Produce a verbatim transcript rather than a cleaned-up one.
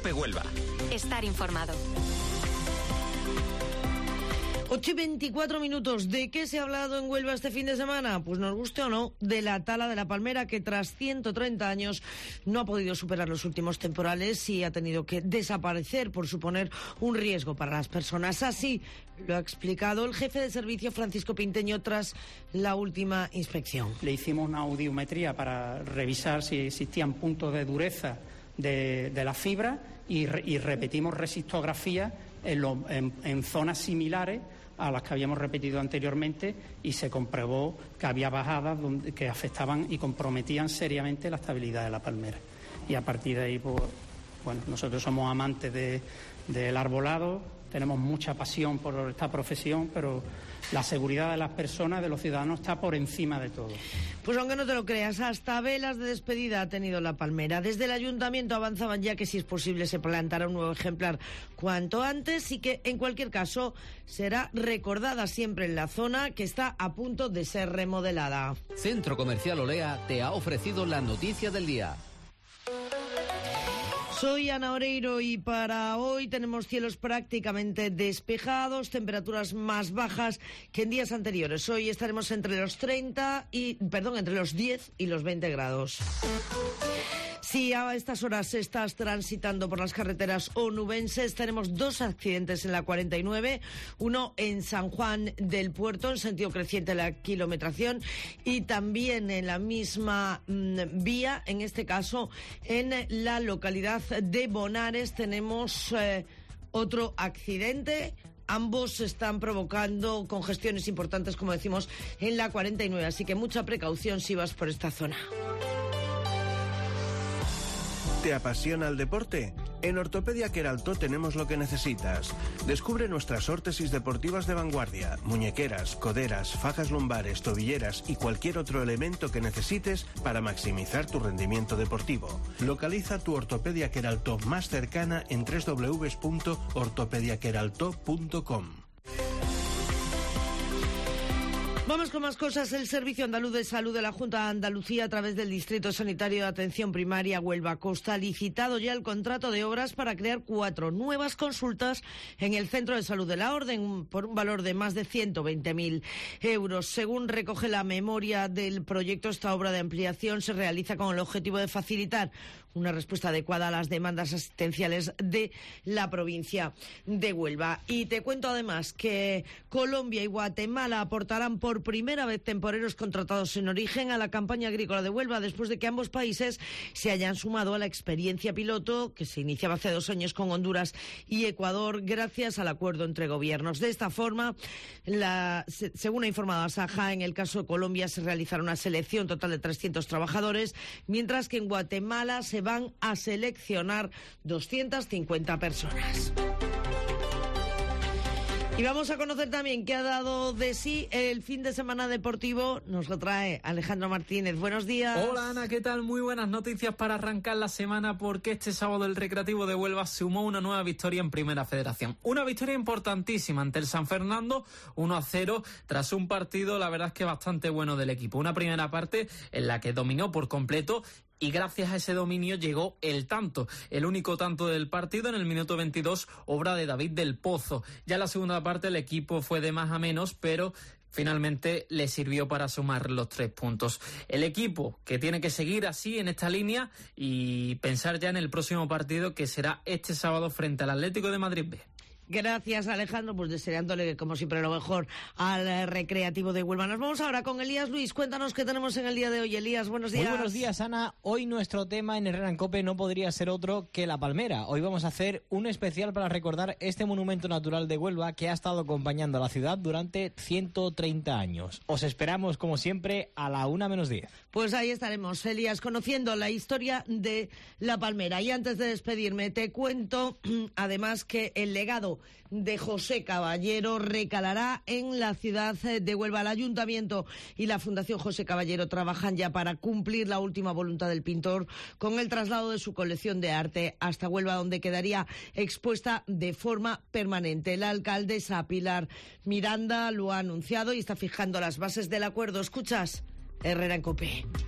COPE Huelva. Estar informado. ocho y veinticuatro minutos. ¿De qué se ha hablado en Huelva este fin de semana? Pues nos guste o no, de la tala de la palmera, que tras ciento treinta años no ha podido superar los últimos temporales y ha tenido que desaparecer por suponer un riesgo para las personas. Así lo ha explicado el jefe de servicio, Francisco Pinteño, tras la última inspección. Le hicimos una audiometría para revisar si existían puntos de dureza de, de la fibra y, y repetimos resistografía en, lo, en, en zonas similares a las que habíamos repetido anteriormente y se comprobó que había bajadas donde, que afectaban y comprometían seriamente la estabilidad de la palmera. Y a partir de ahí, pues, bueno, nosotros somos amantes de, del arbolado, tenemos mucha pasión por esta profesión, pero la seguridad de las personas, de los ciudadanos, está por encima de todo. Pues aunque no te lo creas, hasta velas de despedida ha tenido la palmera. Desde el ayuntamiento avanzaban ya que, si es posible, se plantará un nuevo ejemplar cuanto antes y que, en cualquier caso, será recordada siempre en la zona, que está a punto de ser remodelada. Centro Comercial Olea te ha ofrecido la noticia del día. Soy Ana Oreiro y para hoy tenemos cielos prácticamente despejados, temperaturas más bajas que en días anteriores. Hoy estaremos entre los treinta y, perdón, entre los diez y los veinte grados. Si a estas horas estás transitando por las carreteras onubenses, tenemos dos accidentes en la cuarenta y nueve, uno en San Juan del Puerto, en sentido creciente la kilometración, y también en la misma mmm, vía, en este caso en la localidad de Bonares, tenemos eh, otro accidente. Ambos están provocando congestiones importantes, como decimos, en la cuarenta y nueve, así que mucha precaución si vas por esta zona. ¿Te apasiona el deporte? En Ortopedia Queraltó tenemos lo que necesitas. Descubre nuestras órtesis deportivas de vanguardia, muñequeras, coderas, fajas lumbares, tobilleras y cualquier otro elemento que necesites para maximizar tu rendimiento deportivo. Localiza tu Ortopedia Queraltó más cercana en doble u doble u doble u punto ortopedia queraltó punto com. Vamos con más cosas. El Servicio Andaluz de Salud de la Junta de Andalucía, a través del Distrito Sanitario de Atención Primaria Huelva Costa, ha licitado ya el contrato de obras para crear cuatro nuevas consultas en el Centro de Salud de la Orden por un valor de más de ciento veinte mil euros. Según recoge la memoria del proyecto, esta obra de ampliación se realiza con el objetivo de facilitar una respuesta adecuada a las demandas asistenciales de la provincia de Huelva. Y te cuento además que Colombia y Guatemala aportarán por primera vez temporeros contratados en origen a la campaña agrícola de Huelva, después de que ambos países se hayan sumado a la experiencia piloto que se iniciaba hace dos años con Honduras y Ecuador, gracias al acuerdo entre gobiernos. De esta forma, la, según ha informado Asaja, en el caso de Colombia se realizará una selección total de trescientos trabajadores, mientras que en Guatemala se van a seleccionar doscientas cincuenta personas. Y vamos a conocer también qué ha dado de sí el fin de semana deportivo. Nos lo trae Alejandro Martínez. Buenos días. Hola Ana, ¿qué tal? Muy buenas noticias para arrancar la semana, porque este sábado el Recreativo de Huelva sumó una nueva victoria en Primera Federación. Una victoria importantísima ante el San Fernando, uno a cero, tras un partido, la verdad es que bastante bueno del equipo. Una primera parte en la que dominó por completo, y gracias a ese dominio llegó el tanto, el único tanto del partido en el minuto veintidós, obra de David del Pozo. Ya en la segunda parte el equipo fue de más a menos, pero finalmente le sirvió para sumar los tres puntos. El equipo que tiene que seguir así en esta línea y pensar ya en el próximo partido, que será este sábado frente al Atlético de Madrid B. Gracias, Alejandro, pues deseándole, como siempre, lo mejor al Recreativo de Huelva. Nos vamos ahora con Elías Luis. Cuéntanos qué tenemos en el día de hoy. Elías, buenos días. Muy buenos días, Ana. Hoy nuestro tema en Herrera en Cope no podría ser otro que la palmera. Hoy vamos a hacer un especial para recordar este monumento natural de Huelva que ha estado acompañando a la ciudad durante ciento treinta años. Os esperamos, como siempre, a la una menos diez. Pues ahí estaremos, Elías, conociendo la historia de la palmera. Y antes de despedirme, te cuento, además, que el legado de José Caballero recalará en la ciudad de Huelva. El Ayuntamiento y la Fundación José Caballero trabajan ya para cumplir la última voluntad del pintor con el traslado de su colección de arte hasta Huelva, donde quedaría expuesta de forma permanente. La alcaldesa Pilar Miranda lo ha anunciado y está fijando las bases del acuerdo. Escuchas Herrera en Cope.